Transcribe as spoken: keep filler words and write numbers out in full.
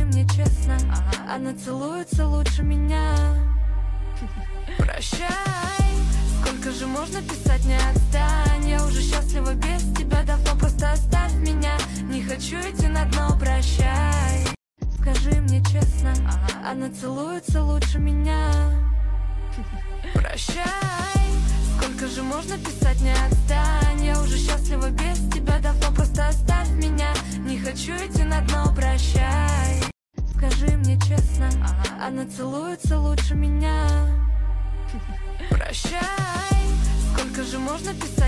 мне честно, она целуется лучше меня. Прощай, сколько же можно писать, не отстань. Я уже счастлива без тебя давно, просто оставь меня. Не хочу идти на дно, прощай. Скажи мне честно, она целуется лучше меня. Прощай, сколько же можно писать, не отстань. Я уже счастлива без тебя давно, просто оставь меня. Не хочу идти на дно, прощай. Скажи мне честно, она целуется лучше меня. Прощай, сколько же можно писать